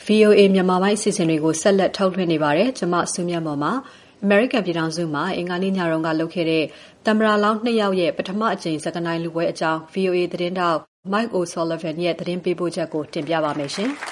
VOA မြန်မာပိုင်းအစီအစဉ်တွေကိုဆက်လက်ထုတ်လွှင့်နေပါတယ်။ကျွန်မစုမြတ်မော်ပါ။ American ပြည်ထောင်စုမှာအင်္ဂါနေ့ညတုန်းကလုပ်ခဲ့တဲ့သမ္မတလောင်း2ယောက်ရဲ့ပထမအကြိမ်စကားနိုင်လူပွဲအကြောင်း VOA သတင်းတောက် Mike O'Sullivan ရဲ့သတင်းပေးပို့ချက်ကိုတင်ပြပါမယ်ရှင်။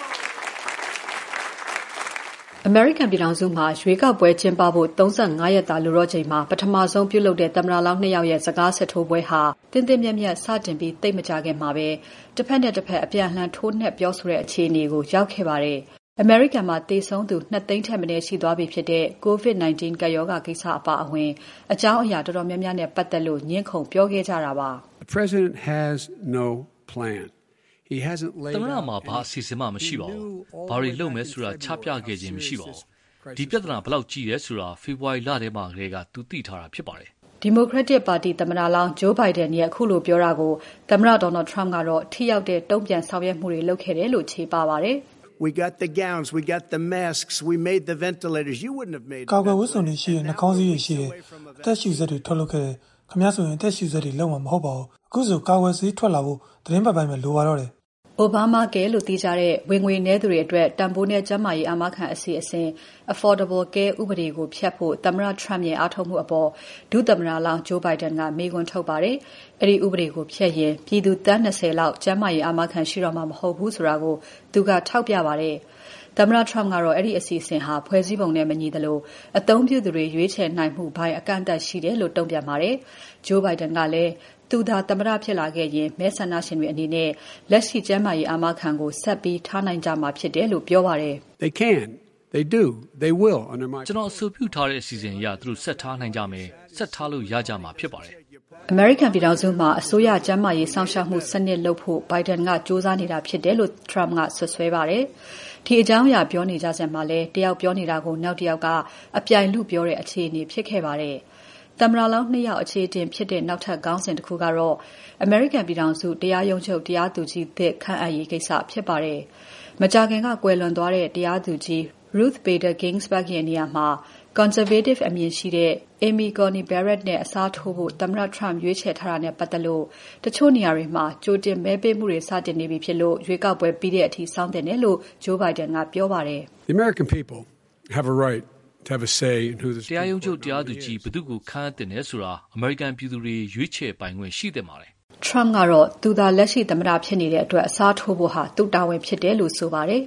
American ပြည်ထောင်စုမှာရွေးကောက်ပွဲကျင်းပဖို့35ရက်သာလိုတော့ချိန်မှာပထမဆုံးပြုလုပ်တဲ့သမ္မတလောင်း2ယောက်ရဲ့စကားစစ်ထိုးပွဲဟာတင်းတင်းမြတ်မြတ်စတင်ပြီးသိပ်မကြာခင်မှာပဲတစ်ဖက်နဲ့တစ်ဖက်အပြန်အလှန်ထိုးနှက်ပြောဆိုတဲ့အခြေအနေကိုရောက်ခဲ့ပါတယ်။ American မှာသေဆုံးသူ2သိန်းထက်မနည်းရှိသွားပြီဖြစ်တဲ့ COVID-19 ကပ်ရောဂါကိစ္စအပါအဝင်အကြောင်းအရာတော်တော်များများနဲ့ပတ်သက်လို့ညှင်းခုန်ပြောခဲ့ကြတာပါ။ The president has no plan. He hasn't laid သမ္မတမှာဘာအစီအစဉ်မှမရှိပါဘူး။ဘာတွေလုပ်မယ်ဆိုတာချပြခဲ့ခြင်းမရှိပါဘူး။ဒီပြဿနာဘယ်လောက်ကြီးရဲဆိုတာဖေဖော်ဝါရီလထဲမှာကတည်းကသူသိထားတာဖြစ်ပါတယ်။ Democratic Party သမ္မတလောင်း Joe Biden ရဲ့အခုလိုပြောတာကိုသမ္မတ Donald Trump ကတော့ထိရောက်တဲ့တုံ့ပြန်ဆောင်ရွက်မှုတွေလုပ်ခဲ့တယ်လို့ခြေပပါတယ်။ We got the gowns, we got the masks, we made the ventilators. You wouldn't have made. ကာကွယ်ဝတ်စုံတွေရှိတဲ့နှာခေါင်းစည်းတွေရှိတဲ့တက်ရှူဆက်တွေထုတ်လုပ်ခဲ့တယ်။ခင်ဗျားဆိုရင်တက်ရှူဆက်တွေလုံးဝမဟုတ်ပါဘူး။အခုဆိုကာကွယ်ဆေးထွက်လာဖို့သတင်းပတ်ပိုင်းပဲလိုပါတော့တယ်။ Obamacare လို့သိကြတဲ့ဝင်ငွေနည်းသူတွေအတွက်တန်ဖိုးနဲ့ကျန်းမာရေးအာမခံအစီအစဉ် Affordable Care ဥပဒေကိုဖျက်ဖို့သမ္မတ Trump ရဲ့အားထုတ်မှုအပေါ်ဒုသမ္မတလောင်း Joe Biden ကမေးခွန်းထုတ်ပါတယ်။အဲဒီဥပဒေကိုဖျက်ရင်ပြည်သူသန်း20လောက်ကျန်းမာရေးအာမခံရှိတော့မှာမဟုတ်ဘူးဆိုတာကိုသူကထောက်ပြပါတယ်။သမ္မတ Trump ကတော့အဲ့ဒီအစီအစဉ်ဟာဖွဲ့စည်းပုံနဲ့မညီသလိုအသုံးပြုသူတွေရွေးချယ်နိုင်မှုဘိုင်းအကန့်အသတ်ရှိတယ်လို့တုံ့ပြန်ပါတယ်။ Joe Biden ကလည်းသူသာသမ္မတဖြစ်လာခဲ့ရင်မဲဆန္ဒရှင်တွေအနေနဲ့လက်ရှိကျန်းမာရေးအာမခံကိုဆက်ပြီးထားနိုင်ကြမှာဖြစ်တယ်လို့ပြောပါတယ်။ They can. They do. They will under my ကျွန်တော်အဆိုပြုထားတဲ့အစီအစဉ်အရသူတို့ဆက်ထားနိုင်ကြမယ်။ဆက်ထားလို့ရကြမှာဖြစ်ပါတယ်။ American ပြည်ထောင်စုမှာအစိုးရကျန်းမာရေးစောင့်ရှောက်မှုစနစ်လုပ်ဖို့ Biden ကစ조사နေတာဖြစ်တယ်လို့ Trump ကဆွဆွဲပါတယ်။ဒီအကြောင်းအရာပြောနေကြစမှာလဲတယောက်ပြောနေတာကိုနောက်တယောက်ကအပြိုင်လူပြောတဲ့အခြေအနေဖြစ်ခဲ့ပါတယ်။သမ္မတလောင်း2ယောက်အခြေအတင်ဖြစ်တဲ့နောက်ထပ်ခေါင်းစဉ်တစ်ခုကတော့ American ပြည်ထောင်စုတရားရုံးချုပ်တရားသူကြီးသစ်ခန့်အပ်ရေးကိစ္စဖြစ်ပါတယ်။မကြာခင်ကကွယ်လွန်သွားတဲ့တရားသူကြီး Ruth Bader Ginsburg ရဲ့နေရာမှာ Conservative အမြင်ရှိတဲ့ Amy Coney Barrett နဲ့အစားထိုးဖို့သမ္မတ Trump ရွေးချယ်ထားတာနဲ့ပတ်သက်လို့တချို့နေရာတွေမှာကြိုတင်မဲပေးမှုတွေစတင်နေပြီဖြစ်လို့ရွေးကောက်ပွဲပြီးတဲ့အထိစောင့်တင်တယ်လို့ Joe Biden ကပြောပါတယ်။ The American people have a right to have a say in who this တရားရုံးချုပ်တရားသူကြီးဘယ်သူကိုခန့်အပ်တယ်ဆိုတာအမေရိကန်ပြည်သူတွေရွေးချယ်ပိုင်ခွင့်ရှိတယ်ပါတယ်။ Trump ကတော့သူသာလက်ရှိသမ္မတဖြစ်နေတဲ့အတွက်အစားထိုးဖို့ဟာသူ့တာဝန်ဖြစ်တယ်လို့ဆိုပါတယ်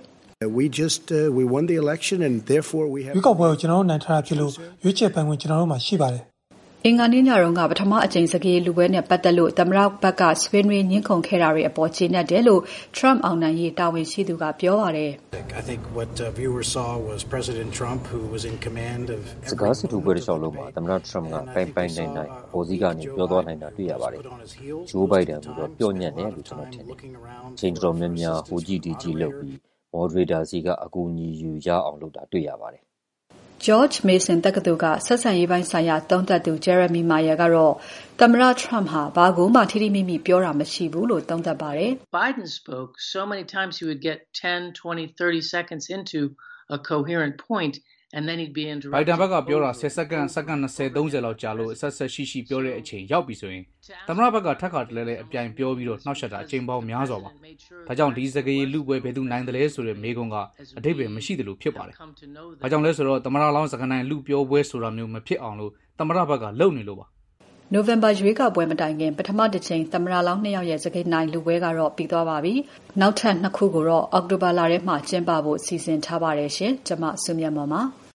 We won the election and therefore we have ရွေးကောက်ပွဲကိုကျွန်တော်တို့နိုင်ထားတာဖြစ်လို့ရွေးချယ်ပိုင်ခွင့်ကျွန်တော်တို့မှာရှိပါတယ်အင်္ဂါနေ့ညတုန်းကပထမအကြိမ်စကားလူပွဲနဲ့ပတ်သက်လို့သမ္မတဘက်ကဆွေးနွေးညှင်းခုန်ခဲ့တာတွေအပေါ်ကျေနပ်တယ်လို့ Trump အောင်နိုင်ရေးတာဝန်ရှိသူကပြောပါတယ် I think what viewers saw was President Trump who was in command of စကားစစ်ထိုးပွဲတစ်လျှောက်လုံးမှာသမ္မတ Trump ကပိုင်နိုင်ပေါ်စည်းကနေပြောသွားနိုင်တာတွေ့ရပါတယ်။ Joe Biden ကတော့ပြောညံ့တယ်လို့ကျွန်တော်ထင်တယ်။ချိန်တော်များများဟိုကြည့်ဒီကြည့်လုပ်ပြီး moderator စီကအကူအညီယူရအောင်လုပ်တာတွေ့ရပါတယ် George Mason တက္ကသိုလ်ကဆက်ဆံရေးပိုင်းဆိုင်ရာသုံးသပ်သူ Jeremy Mayer ကတော့သမ္မတ Trump ဟာဘာကိုမှထိထိမိမိပြောတာမရှိဘူးလို့သုံးသပ်ပါတယ် Biden spoke so many times he would get 10, 20, 30 seconds into a coherent point and then he'd be interrupted. Biden ဘက်ကပြောတာ10စက္ကန့်20 30လောက်ကြာလို့ဆက်ဆက်ရှိရှိပြောတဲ့အချိန်ရောက်ပြီဆိုရင်သမ္မတဘက်ကထပ်ခါတလဲလဲအပြိုင်ပြောပြီးတော့နှောက်ယှက်တာအချိန်ပေါင်းများစွာပါဒါကြောင့်ဒီစကားရေးလူပွဲဘယ်သူနိုင်တယ်လဲဆိုတဲ့မေးခွန်းကအတိတ်ပဲမရှိတယ်လို့ဖြစ်ပါတယ်ဘာကြောင့်လဲဆိုတော့သမ္မတလောင်းစကားနိုင်လူပြောပွဲဆိုတာမျိုးမဖြစ်အောင်လို့သမ္မတဘက်ကလုပ်နေလို့ပါ November ရွေးကောက်ပွဲမတိုင်ခင်ပထမတစ်ချိန်သမ္မတလောင်း2ယောက်ရဲ့စကားနိုင်လူပွဲကတော့ပြီးသွားပါပြီ။နောက်ထပ်2ခုကိုတော့အောက်တိုဘာလထဲမှာကျင်းပဖို့စီစဉ်ထားပါတယ်ရှင်။ကျွန်မစုမြတ်မော်ပါ